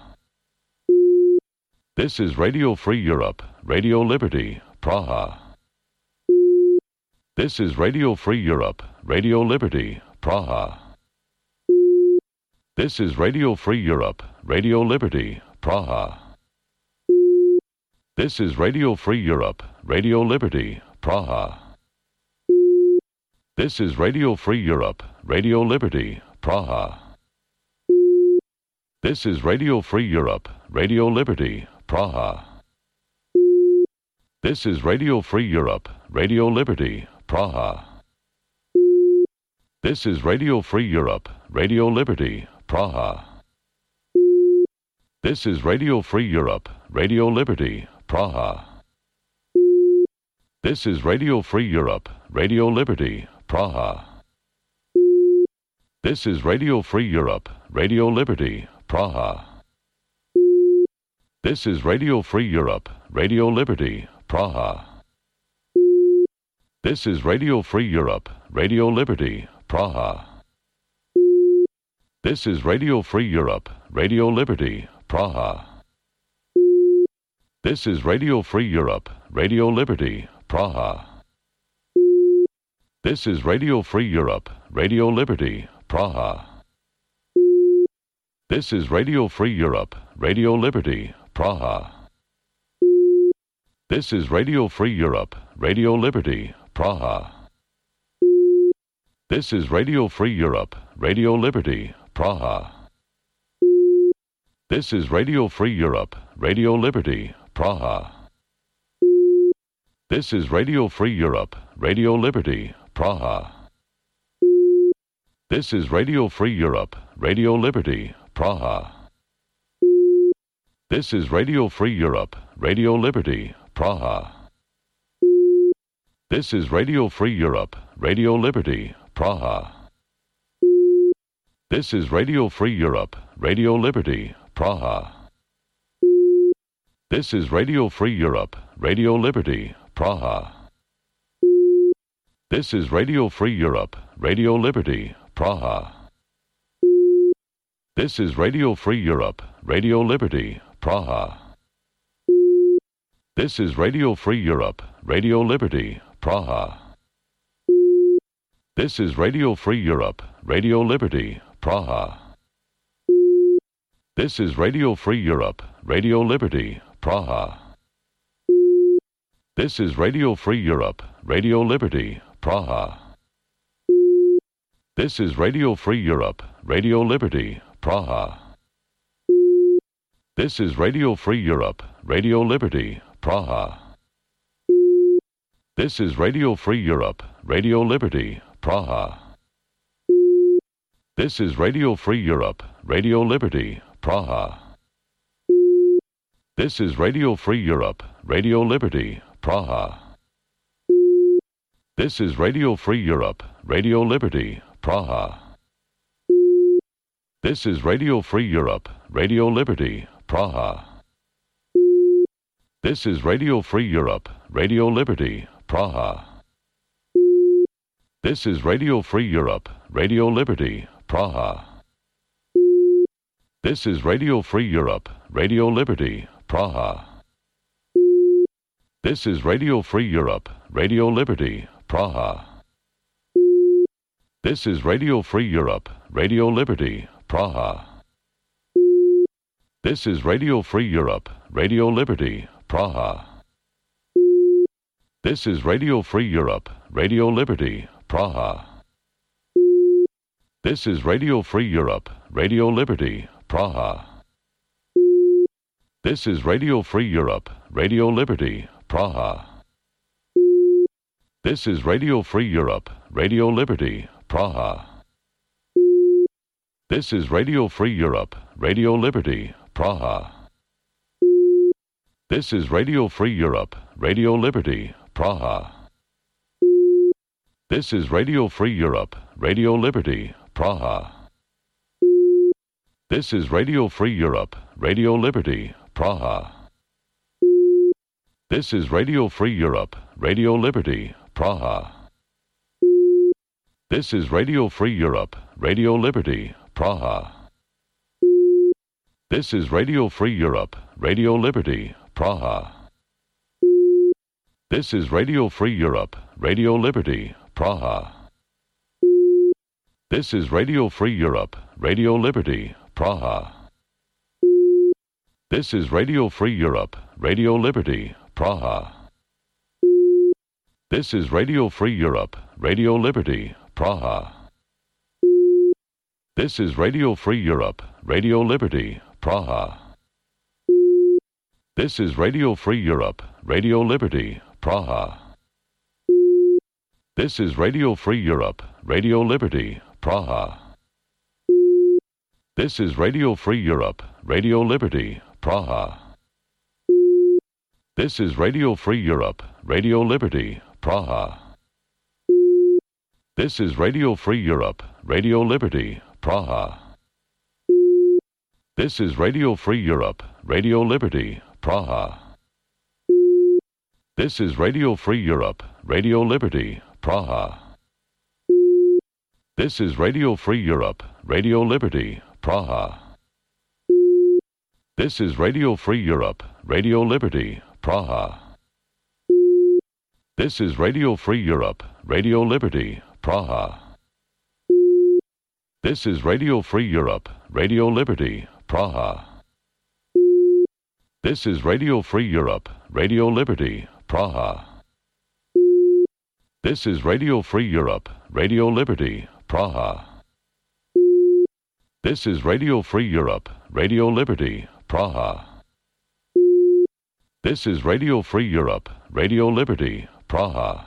This is Radio Free Europe, Radio Liberty, Praha. This is Radio Free Europe, Radio Liberty, Praha. This is Radio Free Europe, Radio Liberty, Praha. This is Radio Free Europe, Radio Liberty, Praha. This is Radio Free Europe, Radio Liberty, Praha. This is Radio Free Europe, Radio Liberty, Praha. This is Radio Free Europe, Radio Liberty, Praha. This is Radio Free Europe, Radio Liberty, Praha. This is Radio Free Europe, Radio Liberty, Praha. This is Radio Free Europe, Radio Liberty, Praha. This is Radio Free Europe, Radio Liberty, Praha. This is Radio Free Europe, Radio Liberty, Praha. This is Radio Free Europe, Radio Liberty, Praha. This is Radio Free Europe, Radio Liberty, Praha. This is Radio Free Europe, Radio Liberty, Praha. This is Radio Free Europe, Radio Liberty, Praha. This is Radio Free Europe, Radio Liberty, Praha. This is Radio Free Europe, Radio Liberty, Praha. This is Radio Free Europe, Radio Liberty, Praha. This is Radio Free Europe, Radio Liberty, Praha. This is Radio Free Europe, Radio Liberty, Praha. This is Radio Free Europe, Radio Liberty, Praha. This is Radio Free Europe, Radio Liberty, Praha. This is Radio Free Europe, Radio Liberty, Praha. This is Radio Free Europe, Radio Liberty, Praha. This is Radio Free Europe, Radio Liberty, Praha. This is Radio Free Europe, Radio Liberty, Praha. This is Radio Free Europe, Radio Liberty, Praha. This is Radio Free Europe, Radio Liberty, Praha. This is Radio Free Europe, Radio Liberty, Praha. This is Radio Free Europe, Radio Liberty, Praha. This is Radio Free Europe, Radio Liberty, Praha. This is Radio Free Europe, Radio Liberty, Praha. This is Radio Free Europe, Radio Liberty, Praha. This is Radio Free Europe, Radio Liberty, Praha. This is Radio Free Europe, Radio Liberty, Praha. This is Radio Free Europe, Radio Liberty, Praha. This is Radio Free Europe, Radio Liberty, Praha. This is Radio Free Europe, Radio Liberty, Praha. This is Radio Free Europe, Radio Liberty, Praha. This is Radio Free Europe, Radio Liberty, Praha. This is Radio Free Europe, Radio Liberty, Praha. This is Radio Free Europe, Radio Liberty, Praha. This is Radio Free Europe, Radio Liberty, Praha. This is Radio Free Europe, Radio Liberty, Praha. This is Radio Free Europe, Radio Liberty, Praha. This is Radio Free Europe, Radio Liberty, Praha. This is Radio Free Europe, Radio Liberty, Praha. This is Radio Free Europe, Radio Liberty, Praha. This is Radio Free Europe, Radio Liberty, Praha. This is Radio Free Europe, Radio Liberty, Praha. This is Radio Free Europe, Radio Liberty, Praha. This is Radio Free Europe, Radio Liberty, Praha. This is Radio Free Europe, Radio Liberty, Praha. This is Radio Free Europe, Radio Liberty, Praha. This is Radio Free Europe, Radio Liberty, Praha. This is Radio Free Europe, Radio Liberty, Praha. This is Radio Free Europe, Radio Liberty, Praha. This is Radio Free Europe, Radio Liberty, Praha. This is Radio Free Europe, Radio Liberty, Praha. This is Radio Free Europe, Radio Liberty, Praha. This is Radio Free Europe, Radio Liberty, Praha. This is Radio Free Europe, Radio Liberty, Praha. This is Radio Free Europe, Radio Liberty, Praha. This is Radio Free Europe, Radio Liberty, Praha. This is Radio Free Europe, Radio Liberty, Praha. This is Radio Free Europe, Radio Liberty, Praha. This is Radio Free Europe, Radio Liberty, Praha. This is Radio Free Europe, Radio Liberty, Praha. This is Radio Free Europe, Radio Liberty, Praha. This is Radio Free Europe, Radio Liberty, Praha. This is Radio Free Europe, Radio Liberty, Praha. This is Radio Free Europe, Radio Liberty, Praha. This is Radio Free Europe, Radio Liberty, Praha. This is Radio Free Europe, Radio Liberty, Praha. This is Radio Free Europe, Radio Liberty, Praha.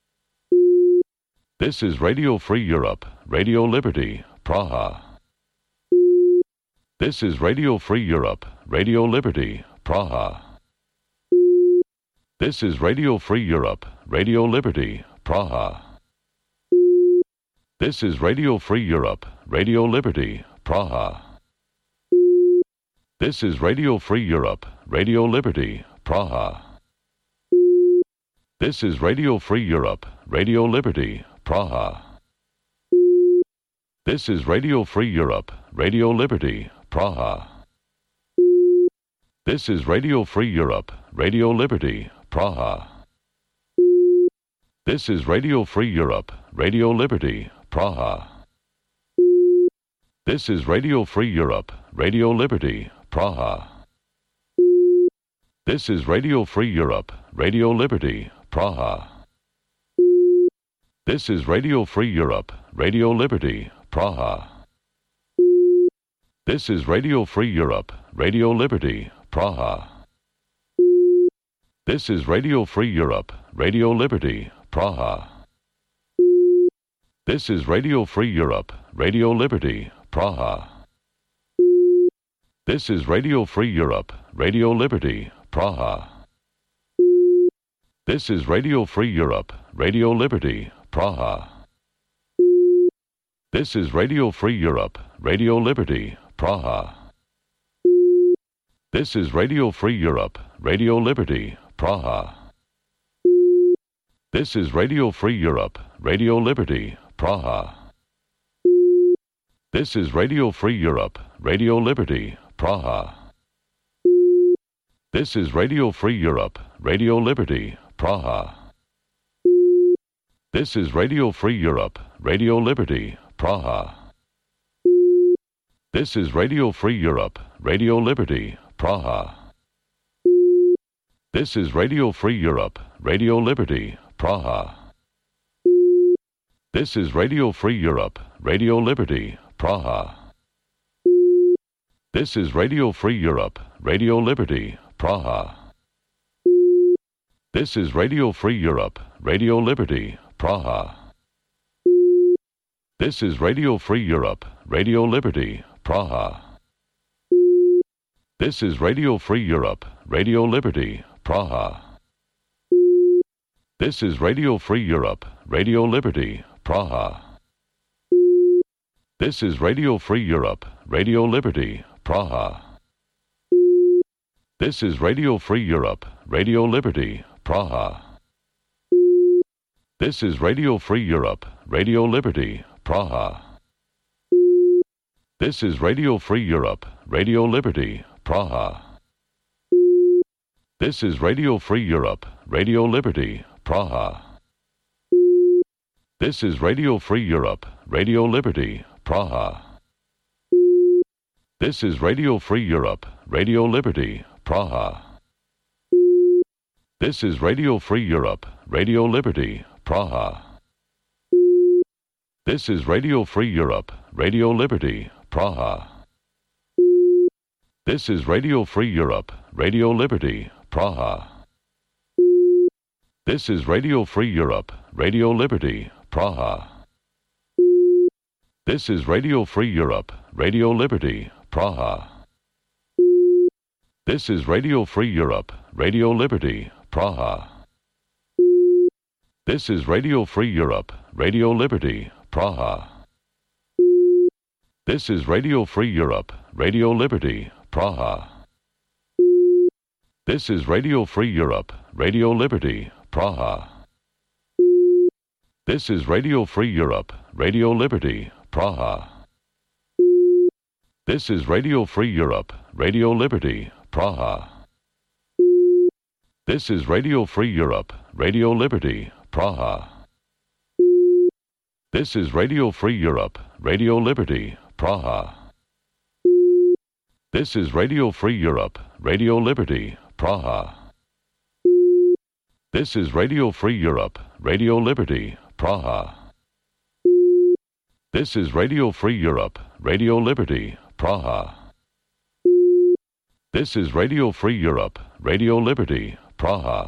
This is Radio Free Europe, Radio Liberty, Praha. This is Radio Free Europe, Radio Liberty, Praha. This is Radio Free Europe, Radio Liberty, Praha. This is Radio Free Europe, Radio Liberty, Praha. This is Radio Free Europe, Radio Liberty, Praha. This is Radio Free Europe, Radio Liberty, Praha. This is Radio Free Europe, Radio Liberty, Praha. This is Radio Free Europe, Radio Liberty, Praha. This is Radio Free Europe, Radio Liberty, Praha. This is Radio Free Europe, Radio Liberty, Praha. This is Radio Free Europe, Radio Liberty, Praha. This is Radio Free Europe, Radio Liberty, Praha. This is Radio Free Europe, Radio Liberty, Praha. This is Radio Free Europe, Radio Liberty, Praha. This is Radio Free Europe, Radio Liberty, Praha. This is Radio Free Europe, Radio Liberty, Praha. This is Radio Free Europe, Radio Liberty, Praha. This is Radio Free Europe, Radio Liberty, Praha. This is Radio Free Europe, Radio Liberty, Praha. This is Radio Free Europe, Radio Liberty, Praha. This is Radio Free Europe, Radio Liberty, Praha. This is Radio Free Europe, Radio Liberty, Praha. This is Radio Free Europe, Radio Liberty, Praha. This is Radio Free Europe, Radio Liberty, Praha. This is Radio Free Europe, Radio Liberty, Praha. This is Radio Free Europe, Radio Liberty, Praha. This is Radio Free Europe, Radio Liberty, Praha. This is Radio Free Europe, Radio Liberty, Praha. This is Radio Free Europe, Radio Liberty, Praha. This is Radio Free Europe, Radio Liberty, Praha. This is Radio Free Europe, Radio Liberty, Praha. This is Radio Free Europe, Radio Liberty, Praha. This is Radio Free Europe, Radio Liberty, Praha. This is Radio Free Europe, Radio Liberty, Praha. This is Radio Free Europe, Radio Liberty, Praha. This is Radio Free Europe, Radio Liberty, Praha. This is Radio Free Europe, Radio Liberty, Praha. This is Radio Free Europe, Radio Liberty, Praha. This is Radio Free Europe, Radio Liberty, Praha. This is Radio Free Europe, Radio Liberty, Praha. This is Radio Free Europe, Radio Liberty, Praha. This is Radio Free Europe, Radio Liberty, Praha. This is Radio Free Europe, Radio Liberty, Praha. This is Radio Free Europe, Radio Liberty, Praha. This is Radio Free Europe, Radio Liberty, Praha. This is Radio Free Europe, Radio Liberty, Praha. This is Radio Free Europe, Radio Liberty, Praha. This is Radio Free Europe, Radio Liberty, Praha. This is Radio Free Europe, Radio Liberty, Praha. This is Radio Free Europe, Radio Liberty, Praha. This is Radio Free Europe, Radio Liberty, Praha. This is Radio Free Europe, Radio Liberty, Praha. This is Radio Free Europe, Radio Liberty, Praha. This is Radio Free Europe, Radio Liberty, Praha. This is Radio Free Europe, Radio Liberty, Praha.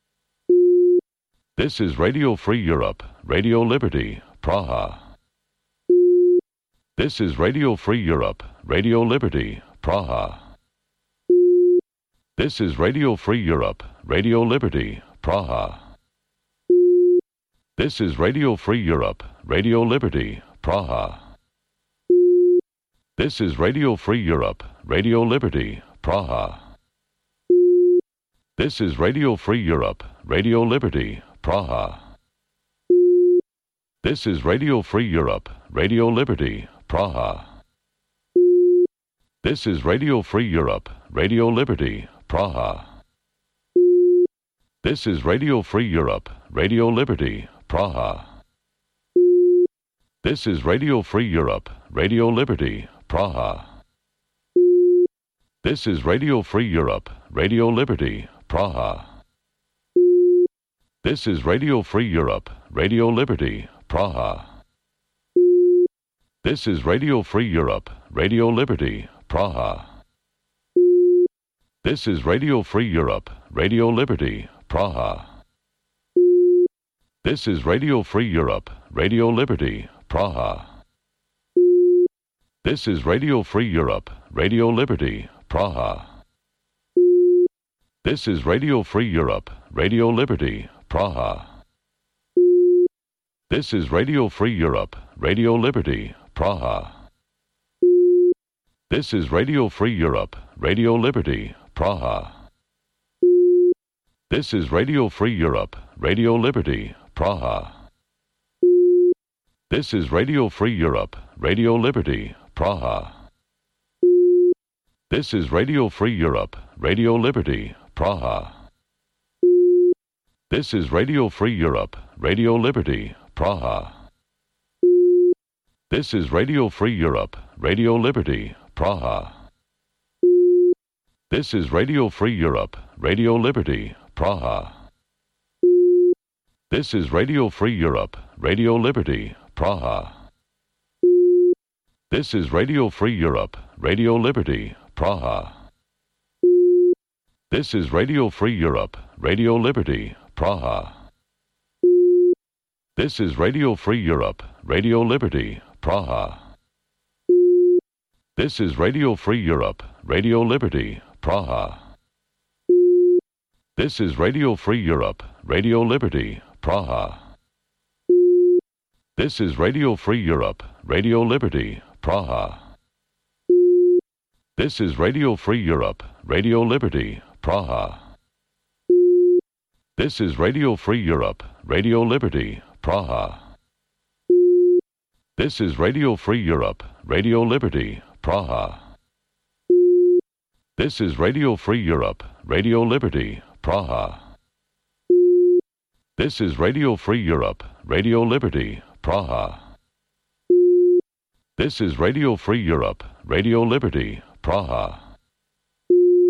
This is Radio Free Europe, Radio Liberty, Praha. This is Radio Free Europe, Radio Liberty, Praha. This is Radio Free Europe, Radio Liberty, Praha. This is Radio Free Europe, Radio Liberty, Praha. This is Radio Free Europe, Radio Liberty, Praha. This is Radio Free Europe, Radio Liberty, Praha. This is Radio Free Europe, Radio Liberty, Praha. This is Radio Free Europe, Radio Liberty, Praha. This is Radio Free Europe, Radio Liberty, Praha. This is Radio Free Europe, Radio Liberty, Praha. This is Radio Free Europe, Radio Liberty, Praha. This is Radio Free Europe, Radio Liberty, Praha. This is Radio Free Europe, Radio Liberty, Praha. This is Radio Free Europe, Radio Liberty, Praha. This is Radio Free Europe, Radio Liberty, Praha. This is Radio Free Europe, Radio Liberty, Praha. This is Radio Free Europe, Radio Liberty, Praha. This is Radio Free Europe, Radio Liberty, Praha. This is Radio Free Europe, Radio Liberty, Praha. This is Radio Free Europe, Radio Liberty, Praha. This is Radio Free Europe, Radio Liberty, Praha. This is Radio Free Europe, Radio Liberty, Praha. This is Radio Free Europe, Radio Liberty, Praha. This is Radio Free Europe, Radio Liberty, Praha. This is Radio Free Europe, Radio Liberty, Praha. This is Radio Free Europe, Radio Liberty, Praha. This is Radio Free Europe, Radio Liberty, Praha. This is Radio Free Europe, Radio Liberty, Praha. This is Radio Free Europe, Radio Liberty, Praha. This is Radio Free Europe, Radio Liberty, Praha. This is Radio Free Europe, Radio Liberty, Praha. This is Radio Free Europe, Radio Liberty, Praha. This is Radio Free Europe, Radio Liberty, Praha. This is Radio Free Europe, Radio Liberty, Praha. This is Radio Free Europe, Radio Liberty, Praha. This is Radio Free Europe, Radio Liberty, Praha. This is Radio Free Europe, Radio Liberty, Praha. This is Radio Free Europe, Radio Liberty, Praha.